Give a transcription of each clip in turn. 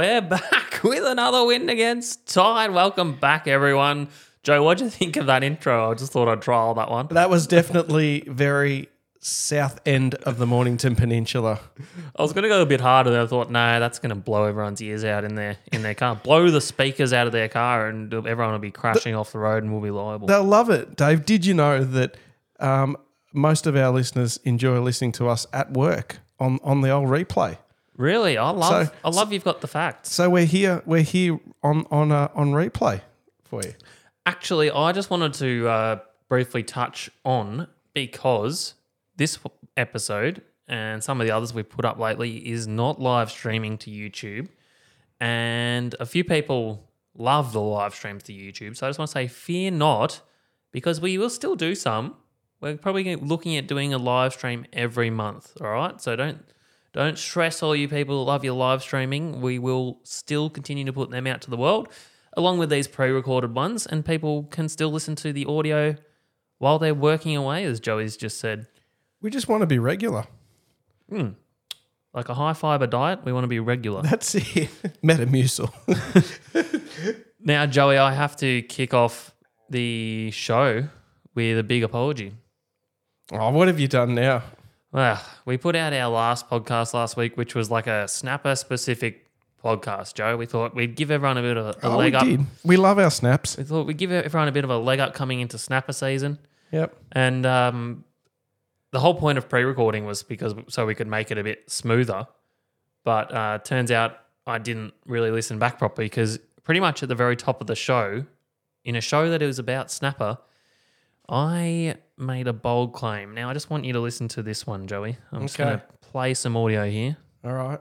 We're back with another win against Tide. Welcome back, everyone. Joe, what do you think of that intro? I just thought I'd trial that one. That was definitely very south end of the Mornington Peninsula. I was going to go a bit harder. Then I thought, no, that's going to blow everyone's ears out in their car. Blow the speakers out of their car and everyone will be crashing off the road and we'll be liable. They'll love it. Dave, did you know that most of our listeners enjoy listening to us at work on the old replay? Really? I love you've got the facts. So we're here on replay for you. Actually, I just wanted to briefly touch on, because this episode and some of the others we've put up lately is not live streaming to YouTube, and a few people love the live streams to YouTube. So I just want to say, fear not, because we will still do some. We're probably looking at doing a live stream every month, all right? So don't stress, all you people who love your live streaming. We will still continue to put them out to the world, along with these pre-recorded ones, and people can still listen to the audio while they're working away, as Joey's just said. We just want to be regular. Like a high-fiber diet, we want to be regular. That's it. Metamucil. Now, Joey, I have to kick off the show with a big apology. Oh, what have you done now? Well, we put out our last podcast last week, which was like a snapper-specific podcast, Joe. We thought we'd give everyone a bit of a leg up. We did. We love our snaps. We thought we'd give everyone a bit of a leg up coming into snapper season. Yep. And the whole point of pre-recording was so we could make it a bit smoother. But turns out I didn't really listen back properly, because pretty much at the very top of the show, in a show that it was about snapper, I made a bold claim. Now, I just want you to listen to this one, Joey. I'm just going to play some audio here. All right.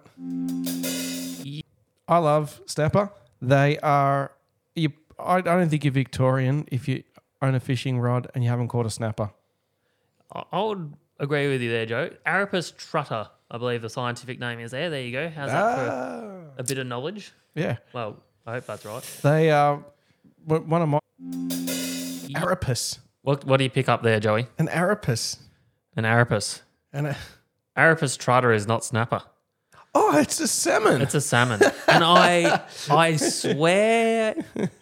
I love snapper. They are... I don't think you're Victorian if you own a fishing rod and you haven't caught a snapper. I would agree with you there, Joe. Arapus trutter, I believe the scientific name is there. There you go. How's that for a bit of knowledge? Yeah. Well, I hope that's right. They are one of my... Arapus. What do you pick up there, Joey? An Arapus. An Arapus. Arapus trutter is not snapper. Oh, it's a salmon. It's a salmon. And I swear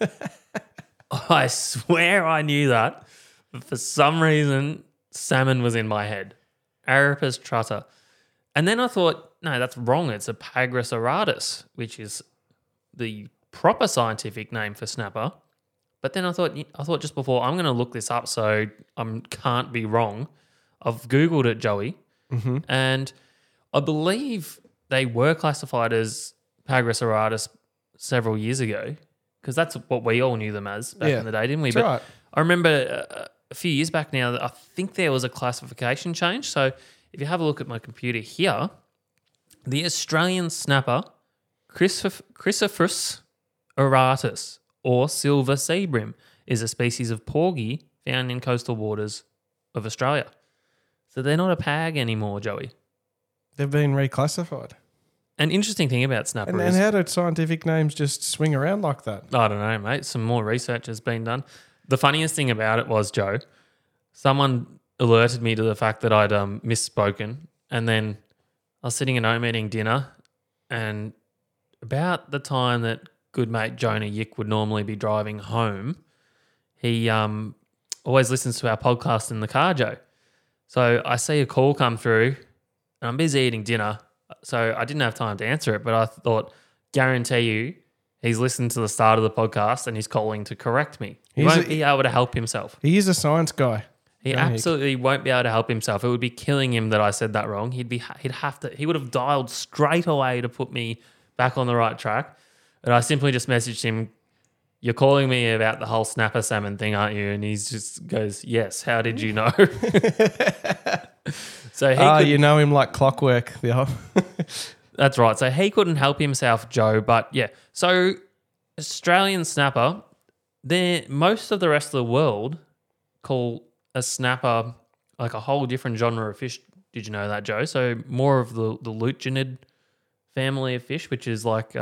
I knew that. But for some reason, salmon was in my head. Arapus trutter. And then I thought, no, that's wrong. It's a Pagris auratus, which is the proper scientific name for snapper. But then I thought just before, I'm going to look this up so I can't be wrong. I've Googled it, Joey, and I believe they were classified as Pagris auratus several years ago, because that's what we all knew them as back in the day, didn't we? That's but right. I remember a few years back now, I think there was a classification change. So if you have a look at my computer here, the Australian snapper, Chrysophorus auratus, or silver sea bream, is a species of porgy found in coastal waters of Australia. So they're not a pag anymore, Joey. They've been reclassified. An interesting thing about snapper And how do scientific names just swing around like that? I don't know, mate. Some more research has been done. The funniest thing about it was, Joe, someone alerted me to the fact that I'd misspoken, and then I was sitting at home eating dinner, and about the time that good mate Jonah Yick would normally be driving home, he always listens to our podcast in the car, Joe. So I see a call come through, and I'm busy eating dinner, so I didn't have time to answer it, but I thought, guarantee you, he's listened to the start of the podcast and he's calling to correct me. He won't be able to help himself. He is a science guy. He absolutely won't be able to help himself. It would be killing him that I said that wrong. He would have dialed straight away to put me back on the right track. But I simply just messaged him, "You're calling me about the whole snapper salmon thing, aren't you?" And he just goes, "Yes, how did you know?" So you know him like clockwork. That's right. So he couldn't help himself, Joe. But yeah, so Australian snapper, most of the rest of the world call a snapper like a whole different genre of fish. Did you know that, Joe? So more of the lutinid family of fish, which is like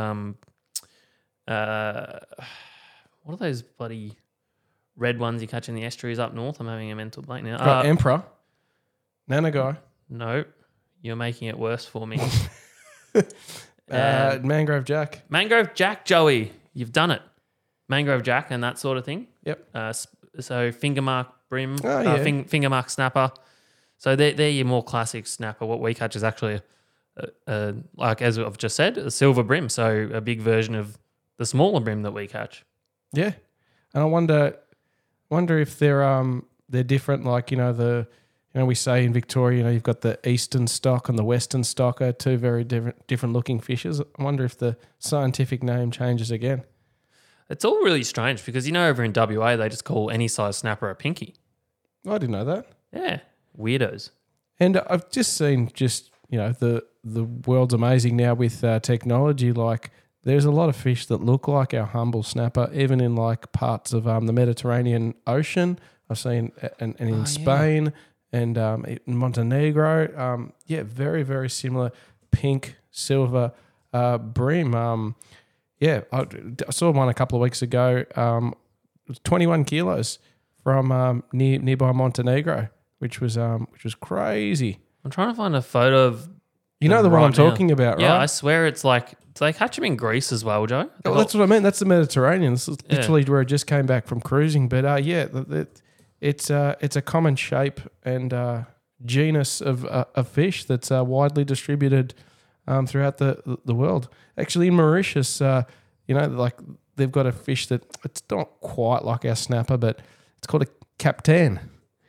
what are those bloody red ones you catch in the estuaries up north? I'm having a mental blank now. Emperor, Nanagai. No, you're making it worse for me. Mangrove Jack. Mangrove Jack, Joey. You've done it. Mangrove Jack and that sort of thing. Yep. So finger mark brim, Oh, yeah. finger mark snapper. So they're your more classic snapper. What we catch is actually, like as I've just said, a silver brim. So a big version of the smaller brim that we catch. Yeah, and I wonder if they're different. Like we say in Victoria, you've got the eastern stock and the western stock are two very different looking fishes. I wonder if the scientific name changes again. It's all really strange because over in WA they just call any size snapper a pinky. I didn't know that. Yeah, weirdos. And I've just seen the world's amazing now with technology. Like there's a lot of fish that look like our humble snapper, even in like parts of the Mediterranean Ocean. I've seen and in Spain and in Montenegro. Very, very similar pink, silver brim. I saw one a couple of weeks ago. 21 kilos from nearby Montenegro, which was crazy. I'm trying to find a photo of. You know the one I'm talking about, right? Yeah, I swear it's like. Do they catch them in Greece as well, Joe? Well, that's what I mean. That's the Mediterranean. This is literally where I just came back from cruising. But it's a common shape and genus of fish that's widely distributed throughout the world. Actually, in Mauritius, like they've got a fish that it's not quite like our snapper, but it's called a captain.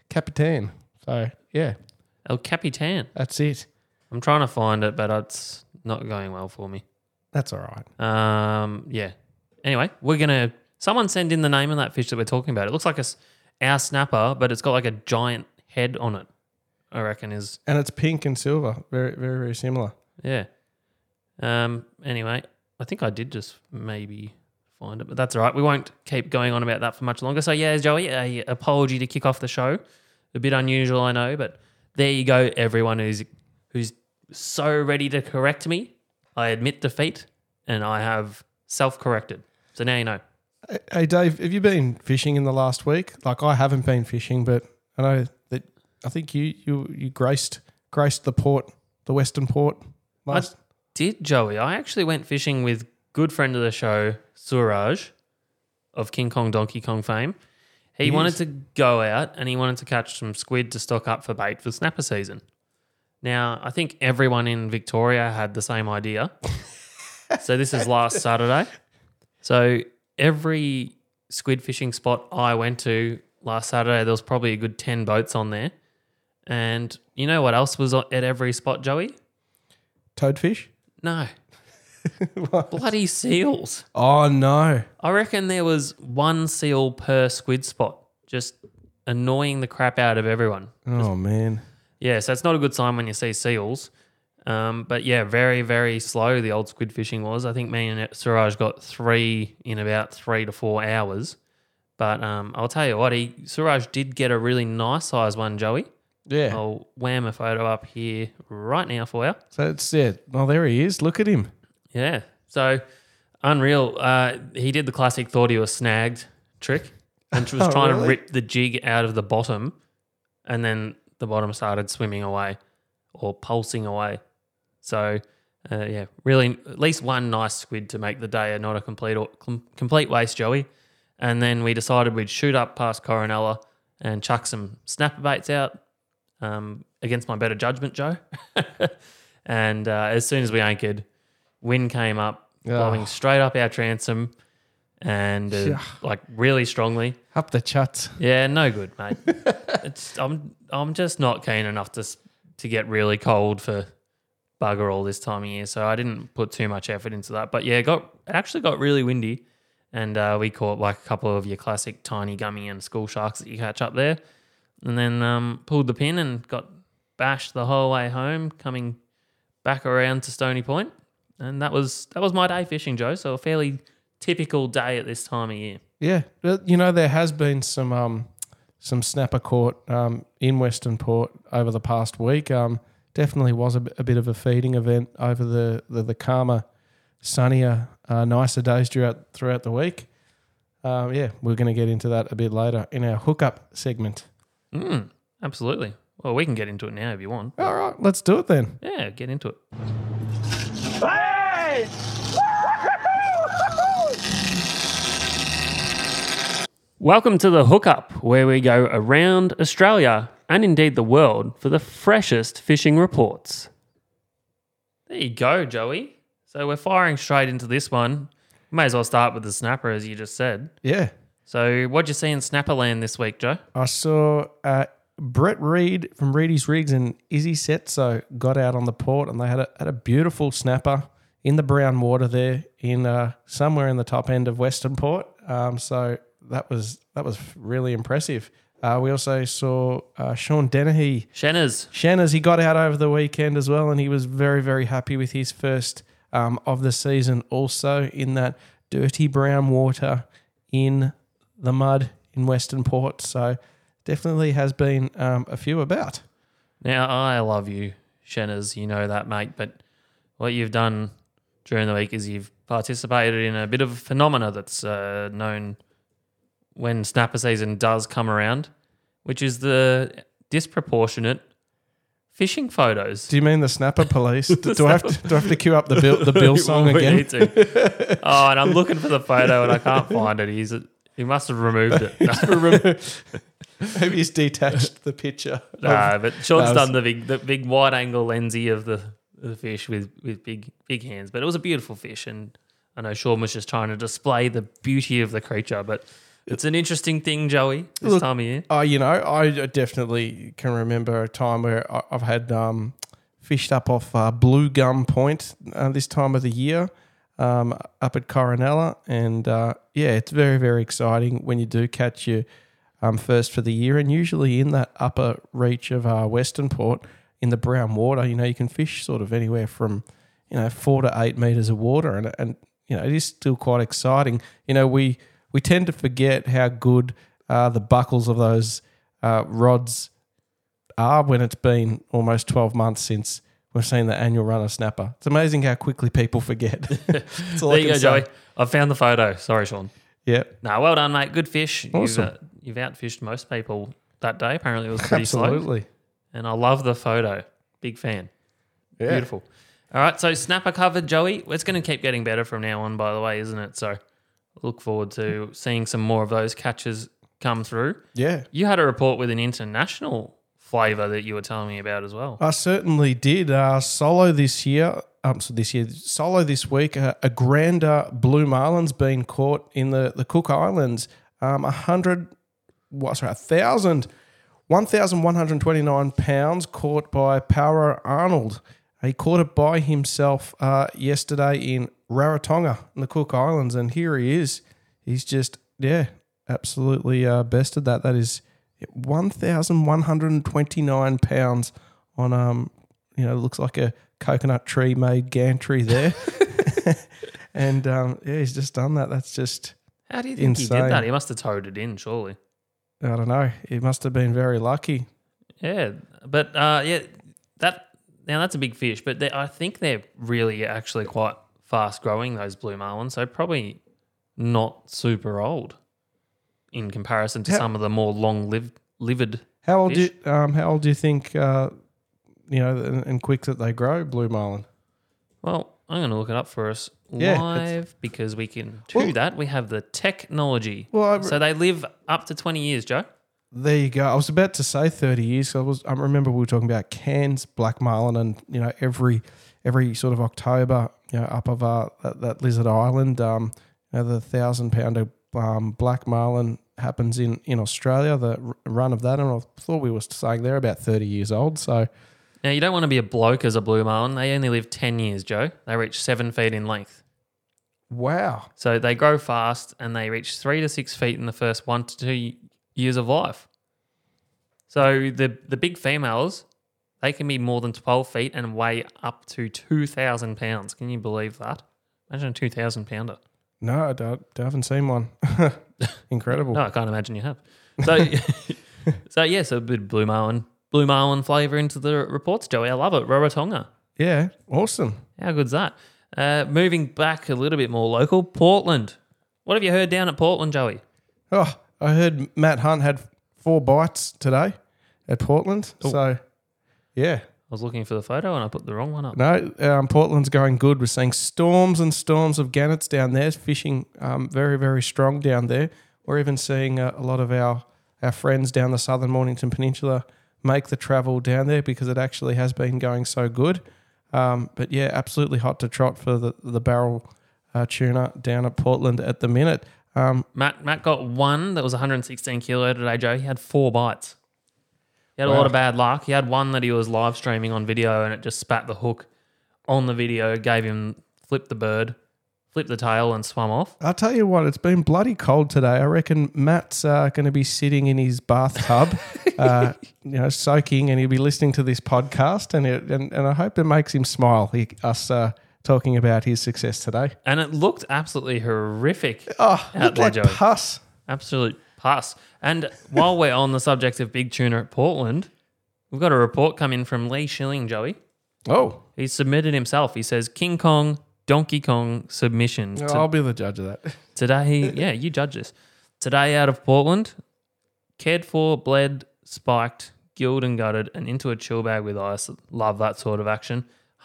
So yeah, El Capitan. That's it. I'm trying to find it, but it's not going well for me. That's all right. Yeah. Anyway, someone send in the name of that fish that we're talking about. It looks like our snapper, but it's got like a giant head on it, I reckon is. And it's pink and silver. Very, very, very similar. Yeah. Anyway, I think I did just maybe find it, but that's all right. We won't keep going on about that for much longer. So yeah, Joey, a apology to kick off the show. A bit unusual, I know, but there you go, everyone who's so ready to correct me. I admit defeat, and I have self-corrected. So now you know. Hey, Dave, have you been fishing in the last week? Like, I haven't been fishing, but I know that I think you graced the port, the Western Port. I did, Joey. I actually went fishing with good friend of the show, Suraj, of King Kong Donkey Kong fame. He wanted to go out and he wanted to catch some squid to stock up for bait for snapper season. Now, I think everyone in Victoria had the same idea. So this is last Saturday. So every squid fishing spot I went to last Saturday, there was probably a good 10 boats on there. And you know what else was at every spot, Joey? Toadfish? No. Bloody seals. Oh, no. I reckon there was one seal per squid spot, just annoying the crap out of everyone. Oh, man. Yeah, so it's not a good sign when you see seals. But yeah, very, very slow the old squid fishing was. I think me and Suraj got 3 in about 3 to 4 hours. But I'll tell you what, Suraj did get a really nice size one, Joey. Yeah. I'll wham a photo up here right now for you. So it's it. Oh, there he is. Look at him. Yeah. So unreal. He did the classic thought he was snagged trick and was trying to rip the jig out of the bottom, and then the bottom started swimming away or pulsing away. So, yeah, really at least one nice squid to make the day not a complete waste, Joey. And then we decided we'd shoot up past Coronella and chuck some snapper baits out against my better judgment, Joe. And as soon as we anchored, wind came up, blowing straight up our transom and like really strongly. Up the chuts. Yeah, no good, mate. I'm just not keen enough to get really cold for bugger all this time of year, so I didn't put too much effort into that. But yeah, it actually got really windy, and we caught like a couple of your classic tiny gummy and school sharks that you catch up there, and then pulled the pin and got bashed the whole way home, coming back around to Stony Point, and that was my day fishing, Joe. So a fairly typical day at this time of year. Yeah, there has been some snapper caught in Western Port over the past week. Definitely was a bit of a feeding event over the calmer, sunnier, nicer days throughout the week. We're going to get into that a bit later in our hookup segment. Absolutely. Well, we can get into it now if you want. All right, let's do it then. Yeah, get into it. Hey! Welcome to the Hookup, where we go around Australia and indeed the world for the freshest fishing reports. There you go, Joey. So we're firing straight into this one. May as well start with the snapper, as you just said. Yeah. So what'd you see in Snapperland this week, Joe? I saw Brett Reed from Reedy's Rigs and Izzy Setso got out on the port, and they had a beautiful snapper in the brown water there in somewhere in the top end of Western Port. So that was really impressive. We also saw Sean Dennehy. Shanners, he got out over the weekend as well, and he was very, very happy with his first of the season also in that dirty brown water in the mud in Western Port. So definitely has been a few about. Now, I love you, Shanners. You know that, mate. But what you've done during the week is you've participated in a bit of a phenomena that's known when snapper season does come around, which is the disproportionate fishing photos. Do you mean the snapper police? do I have to queue up the Bill song again? Need to. Oh, and I'm looking for the photo and I can't find it. He must have removed it. Maybe he's detached the picture. No, but Sean's done the big wide angle lensy of the fish with big hands. But it was a beautiful fish, and I know Sean was just trying to display the beauty of the creature, but it's an interesting thing, Joey, this time of year. I definitely can remember a time where I've had fished up off Blue Gum Point this time of the year up at Coronella. And, it's very, very exciting when you do catch your first for the year. And usually in that upper reach of Western Port in the brown water, you can fish sort of anywhere from, 4 to 8 metres of water. And it is still quite exciting. We tend to forget how good the buckles of those rods are when it's been almost 12 months since we've seen the annual run of snapper. It's amazing how quickly people forget. There you go, Joey. I've found the photo. Sorry, Sean. Yeah. No, well done, mate. Good fish. Awesome. You've outfished most people that day. Apparently it was pretty slow. Absolutely. And I love the photo. Big fan. Yeah. Beautiful. All right, so snapper covered, Joey. It's going to keep getting better from now on, by the way, isn't it? So look forward to seeing some more of those catches come through. Yeah. You had a report with an international flavour that you were telling me about as well. I certainly did. Solo this week, a grander blue marlin's been caught in the Cook Islands. 1,129 pounds caught by Power Arnold. He caught it by himself yesterday in Rarotonga in the Cook Islands, and here he is. He's just, absolutely bested that. That is 1,129 pounds on, looks like a coconut tree made gantry there. And, he's just done that. That's just How do you think insane. he did that? He must have towed it in, surely. I don't know. He must have been very lucky. Yeah, but that's a big fish. But I think they're really actually quite fast growing, those blue marlins. So probably not super old in comparison to some of the more long-lived. How old fish. How old do you think? And quick that they grow blue marlin. Well, I'm going to look it up for us Yeah, live because we can do that. We have the technology. Well, so they live up to 20 years, Joe. There you go. I was about to say 30 years. So I remember we were talking about Cairns black marlin, and every sort of October, up of that Lizard Island, the 1,000-pounder black marlin happens in Australia. The run of that, and I thought we were saying they're about 30 years old. So now you don't want to be a bloke as a blue marlin. They only live 10 years, Joe. They reach 7 feet in length. wow. So they grow fast, and they reach 3 to 6 feet in the first 1 to 2 years of life. So the big females, they can be more than 12 feet and weigh up to 2,000 pounds. Can you believe that? Imagine a 2,000-pounder. No, I haven't seen one. Incredible. No, I can't imagine you have. So, so a bit of blue marlin flavour into the reports, Joey. I love it. Rarotonga. Yeah, awesome. How good's that? Moving back a little bit more local, Portland. What have you heard down at Portland, Joey? Oh, I heard Matt Hunt had 4 bites today at Portland. Ooh. So, yeah. was looking for the photo and I put the wrong one up. No, Portland's going good. We're seeing storms and storms of gannets down there, fishing very, very strong down there. We're even seeing a lot of our friends down the southern Mornington Peninsula make the travel down there because it actually has been going so good. But yeah, absolutely hot to trot for the barrel tuna down at Portland at the minute. Matt got one that was 116 kilo today, Joe. He had 4 bites. He had a lot of bad luck. He had one that he was live streaming on video and it just spat the hook on the video, flipped the bird, flipped the tail and swam off. I'll tell you what, it's been bloody cold today. I reckon Matt's going to be sitting in his bathtub, soaking, and he'll be listening to this podcast, and I hope it makes him smile, us talking about his success today. And it looked absolutely horrific out there, like Joe. Pus. Absolute pus. And while we're on the subject of big tuna at Portland, we've got a report come in from Lee Schilling, Joey. Oh. He's submitted himself. He says, King Kong, Donkey Kong submission. I'll be the judge of that. Today, yeah, you judge this. Today out of Portland, cared for, bled, spiked, gilled and gutted, and into a chill bag with ice. Love that sort of action.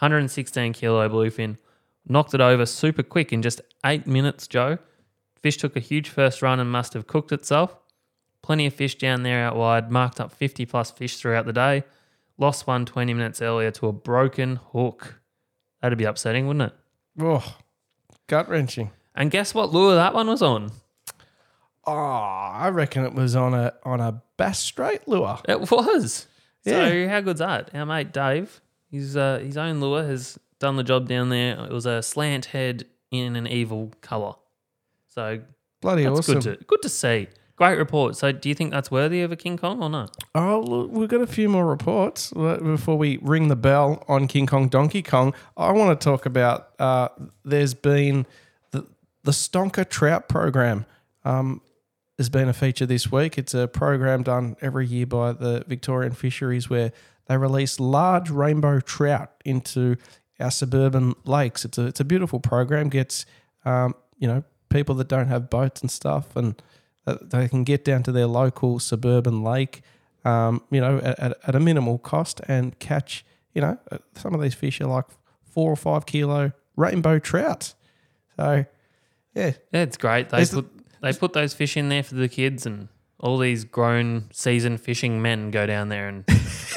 116 kilo bluefin. Knocked it over super quick in just 8 minutes, Joe. Fish took a huge first run and must have cooked itself. Plenty of fish down there out wide. Marked up 50 plus fish throughout the day. Lost one 20 minutes earlier to a broken hook. That'd be upsetting, wouldn't it? Oh, gut-wrenching. And guess what lure that one was on? Oh, I reckon it was on a Bass Strait lure. It was. Yeah. So how good's that? Our mate Dave, his own lure has done the job down there. It was a slant head in an evil colour. So Bloody that's awesome. good to see. Great report. So do you think that's worthy of a King Kong or not? Oh, look, we've got a few more reports before we ring the bell on King Kong, Donkey Kong. I want to talk about there's been the Stonker Trout Program has been a feature this week. It's a program done every year by the Victorian Fisheries where they release large rainbow trout into our suburban lakes. It's a beautiful program. Gets people that don't have boats and stuff, and they can get down to their local suburban lake, at a minimal cost and catch, some of these fish are like 4 or 5 kilo rainbow trout. So, yeah. Yeah, it's great. They put those fish in there for the kids, and all these grown, seasoned fishing men go down there and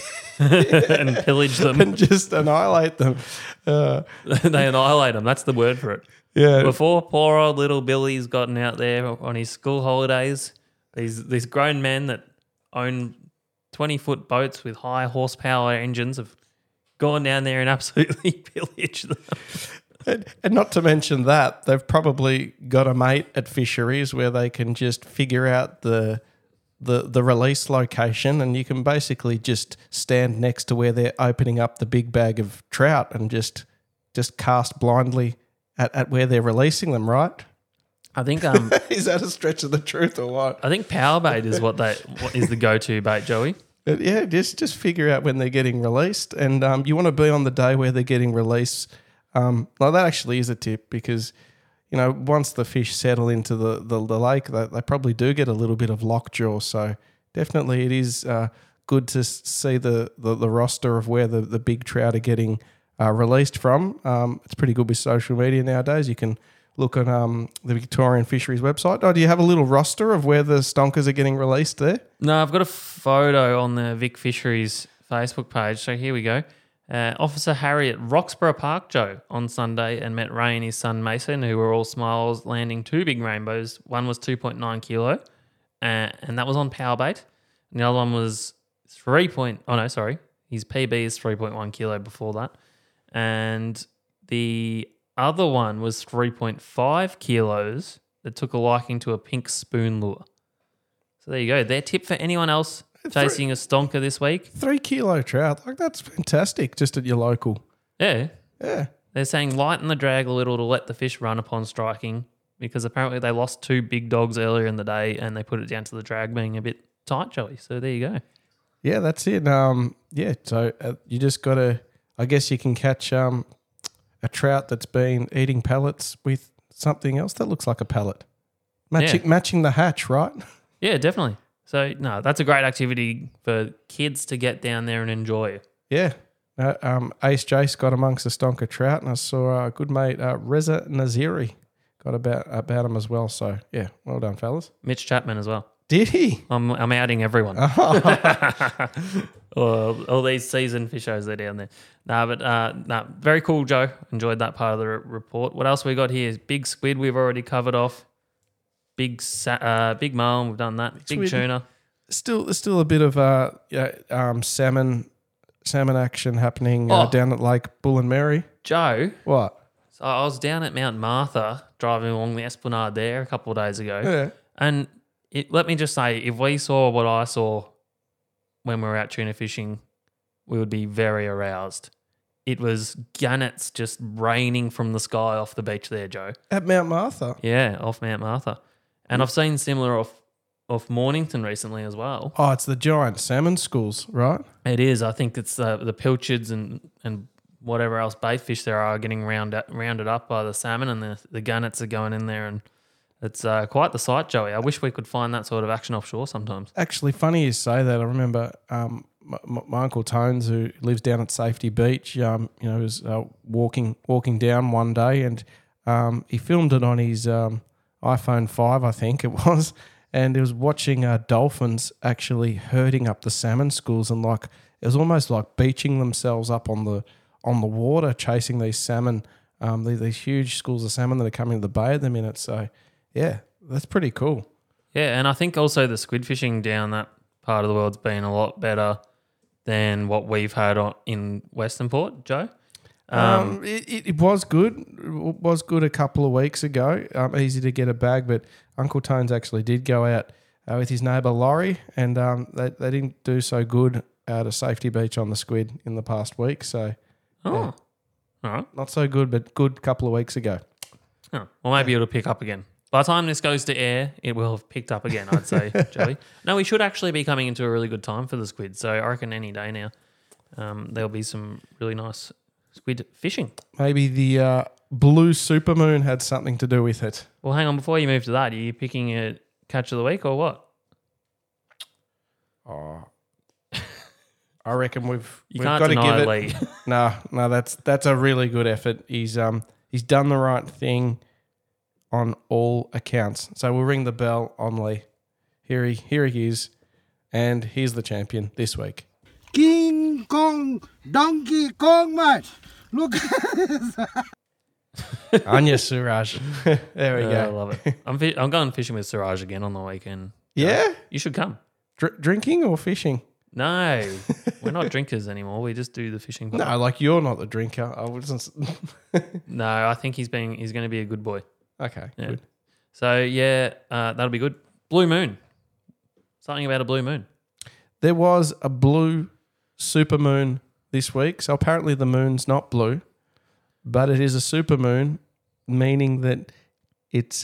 and pillage them. And just annihilate them. They annihilate them. That's the word for it. Yeah. Before poor old little Billy's gotten out there on his school holidays, these grown men that own 20-foot boats with high horsepower engines have gone down there and absolutely pillaged them. And not to mention that, they've probably got a mate at fisheries where they can just figure out the release location, and you can basically just stand next to where they're opening up the big bag of trout and just cast blindly at where they're releasing them, right? I think is that a stretch of the truth or what? I think power bait is what is the go-to bait, Joey. But yeah, just figure out when they're getting released, and you want to be on the day where they're getting released. Well, that actually is a tip because, once the fish settle into the lake, they probably do get a little bit of lockjaw. So definitely it is good to see the roster of where the big trout are getting released from. It's pretty good with social media nowadays. You can look at the Victorian Fisheries website. Oh, do you have a little roster of where the stonkers are getting released there? No, I've got a photo on the Vic Fisheries Facebook page. So here we go. Officer Harry at Roxburgh Park, Joe, on Sunday and met Ray and his son Mason, who were all smiles, landing 2 big rainbows. One was 2.9 kilo, and that was on power bait. And the other one was his PB is 3.1 kilo before that. And the other one was 3.5 kilos that took a liking to a pink spoon lure. So there you go. Their tip for anyone else chasing a stonker this week. 3 kilo trout. That's fantastic just at your local. Yeah. Yeah. They're saying lighten the drag a little to let the fish run upon striking because apparently they lost 2 big dogs earlier in the day and they put it down to the drag being a bit tight, Joey. So there you go. Yeah, that's it. So you just got to, I guess you can catch a trout that's been eating pellets with something else that looks like a pellet. Matching the hatch, right? Yeah, definitely. So, no, that's a great activity for kids to get down there and enjoy. Yeah, Ace Jace got amongst the stonker trout, and I saw a good mate, Reza Naziri, got about him as well. So, yeah, well done, fellas. Mitch Chapman as well. Did he? I'm outing everyone. all these seasoned fishers are down there. Very cool, Joe. Enjoyed that part of the report. What else we got here? Big squid we've already covered off. Big marlin, we've done that. Big Squid. tuna. Still a bit of salmon action happening down at Lake Bull and Mary. Joe, What? so I was down at Mount Martha driving along the Esplanade there a couple of days ago. Yeah. And let me just say, if we saw what I saw when we were out tuna fishing, we would be very aroused. It was gannets just raining from the sky off the beach there, Joe. At Mount Martha. Yeah, off Mount Martha. And I've seen similar off Mornington recently as well. Oh, it's the giant salmon schools, right? It is. I think it's the pilchards and whatever else bait fish there are getting rounded up by the salmon, and the gannets are going in there, and it's quite the sight, Joey. I wish we could find that sort of action offshore sometimes. Actually, funny you say that. I remember my Uncle Tones, who lives down at Safety Beach, was walking down one day, and he filmed it on his iPhone 5, I think it was, and he was watching dolphins actually herding up the salmon schools, and it was almost like beaching themselves up on the water, chasing these salmon, these huge schools of salmon that are coming to the bay at the minute. So, yeah, that's pretty cool. Yeah, and I think also the squid fishing down that part of the world's been a lot better than what we've had in Western Port, Joe. It was good. It was good a couple of weeks ago. Easy to get a bag, but Uncle Tones actually did go out with his neighbour Laurie, and they didn't do so good out of Safety Beach on the squid in the past week. So, All right. not so good, but good couple of weeks ago. Oh, well, maybe it'll pick up again. By the time this goes to air, it will have picked up again, I'd say, Joey. No, we should actually be coming into a really good time for the squid. So I reckon any day now there'll be some really nice squid fishing. Maybe the blue supermoon had something to do with it. Well, hang on. Before you move to that, are you picking a catch of the week or what? Oh, I reckon we've can't got to deny give it. Lee. No, that's a really good effort. He's done the right thing on all accounts. So we'll ring the bell on Lee. Here he is, and he's the champion this week. King Kong, Donkey Kong match. Look. Anya Suraj. There we I go. love it. I'm going fishing with Siraj again on the weekend. Yeah? You should come. Drinking or fishing? No, we're not drinkers anymore. We just do the fishing part. No, like you're not the drinker. I wasn't. No, I think he's going to be a good boy. Okay, Yeah. good. So, that'll be good. Blue moon. Something about a blue moon. There was a blue supermoon this week. So apparently the moon's not blue, but it is a supermoon, meaning that it's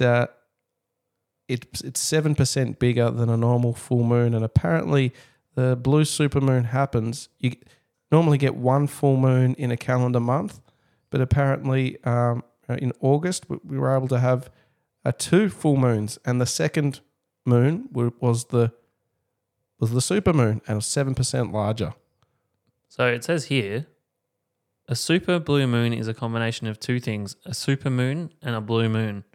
7% bigger than a normal full moon. And apparently the blue supermoon happens. You normally get one full moon in a calendar month, but apparently in August we were able to have 2 full moons, and the second moon was the supermoon, and it was 7% larger. So it says here, a super blue moon is a combination of 2 things, a super moon and a blue moon.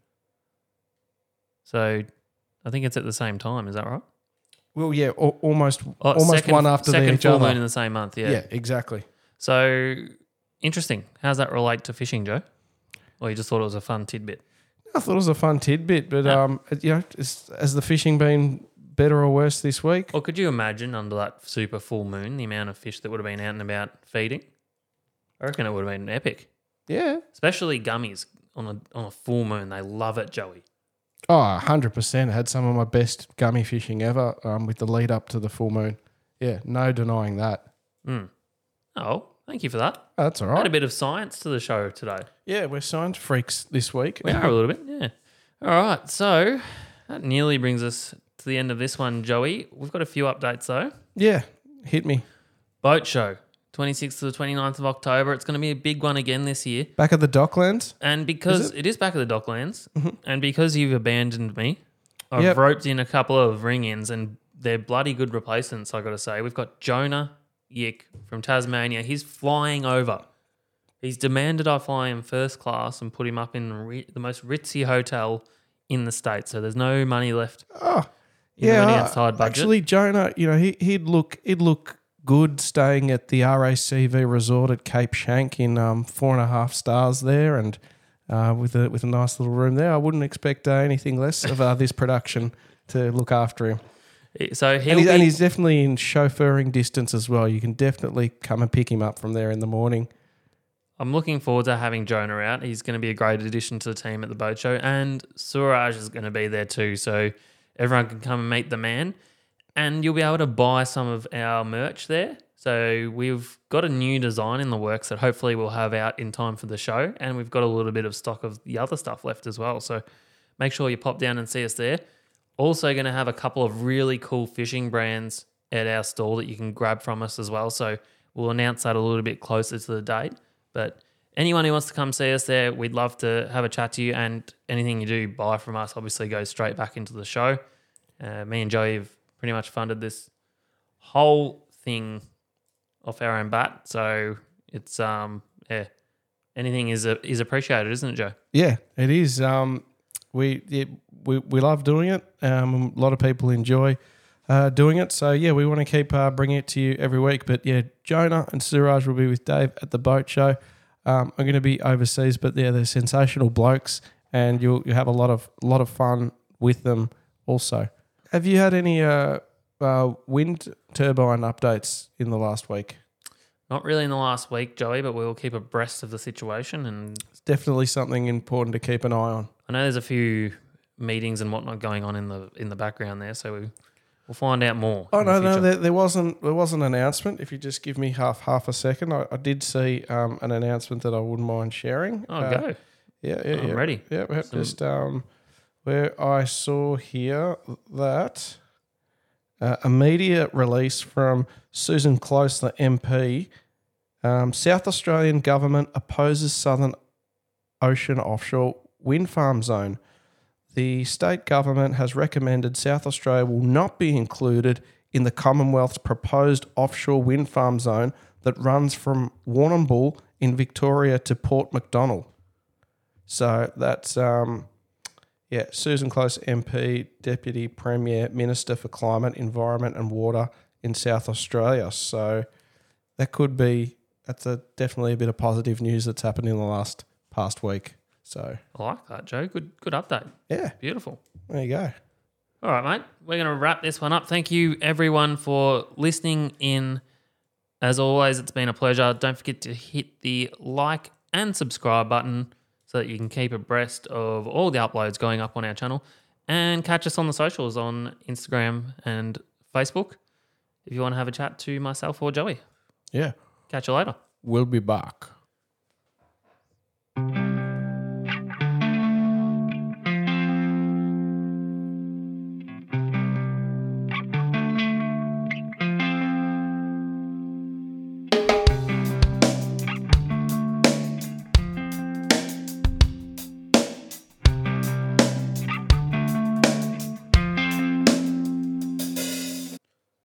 So I think it's at the same time. Is that right? Well, yeah, almost second, one after second each full other. moon in the same month. Yeah, exactly. So interesting. How does that relate to fishing, Joe? Or you just thought it was a fun tidbit? I thought it was a fun tidbit, but has the fishing been better or worse this week? Or could you imagine under that super full moon the amount of fish that would have been out and about feeding? I reckon it would have been epic. Yeah. Especially gummies on a full moon. They love it, Joey. Oh, 100%. I had some of my best gummy fishing ever with the lead up to the full moon. Yeah, no denying that. Oh, thank you for that. Oh, that's all Add a right. bit of science to the show today. Yeah, we're science freaks this week. We are a little bit, yeah. All right, so that nearly brings us to the end of this one, Joey. We've got a few updates though. Yeah, hit me. Boat show, 26th to the 29th of October. It's going to be a big one again this year. Back at the Docklands? And because it is back at the Docklands, and because you've abandoned me, I've Yep. roped in a couple of ring-ins, and they're bloody good replacements, I got to say. We've got Jonah Yick from Tasmania. He's flying over. He's demanded I fly him first class and put him up in the most ritzy hotel in the state. So there's no money left. Oh, in the money yeah. outside budget. Actually, Jonah, he'd look good staying at the RACV resort at Cape Shank in 4.5 stars there, and with a nice little room there. I wouldn't expect anything less of this production to look after him. So and he's definitely in chauffeuring distance as well. You can definitely come and pick him up from there in the morning. I'm looking forward to having Jonah out. He's going to be a great addition to the team at the boat show, and Suraj is going to be there too. So everyone can come and meet the man, and you'll be able to buy some of our merch there. So we've got a new design in the works that hopefully we'll have out in time for the show, and we've got a little bit of stock of the other stuff left as well. So make sure you pop down and see us there. Also going to have a couple of really cool fishing brands at our stall that you can grab from us as well. So we'll announce that a little bit closer to the date. But anyone who wants to come see us there, we'd love to have a chat to you. And anything you do buy from us obviously goes straight back into the show. Me and Joey have pretty much funded this whole thing off our own bat. So it's, anything is appreciated, isn't it, Joe? Yeah, it is. We love doing it. A lot of people enjoy doing it. So, yeah, we want to keep bringing it to you every week. But, yeah, Jonah and Suraj will be with Dave at the boat show. I'm going to be overseas, but, yeah, they're sensational blokes, and you'll have a lot of fun with them also. Have you had any wind turbine updates in the last week? Not really in the last week, Joey, but we'll keep abreast of the situation. And it's definitely something important to keep an eye on. I know there's a few meetings and whatnot going on in the background there, so we'll find out more. Oh no, there wasn't an announcement. If you just give me half a second, I did see an announcement that I wouldn't mind sharing. Go. Yeah, I'm ready. Yeah, just where I saw here that immediate release from Susan Close, the MP. South Australian government opposes Southern Ocean offshore wind farm zone. The state government has recommended South Australia will not be included in the Commonwealth's proposed offshore wind farm zone that runs from Warrnambool in Victoria to Port Macdonald. So that's, Susan Close MP, Deputy Premier, Minister for Climate, Environment and Water in South Australia. So that's definitely a bit of positive news that's happened in the past week. So I like that, Joe. Good update. Yeah. Beautiful. There you go. All right, mate. We're going to wrap this one up. Thank you, everyone, for listening in. As always, it's been a pleasure. Don't forget to hit the like and subscribe button so that you can keep abreast of all the uploads going up on our channel, and catch us on the socials on Instagram and Facebook if you want to have a chat to myself or Joey. Yeah. Catch you later. We'll be back.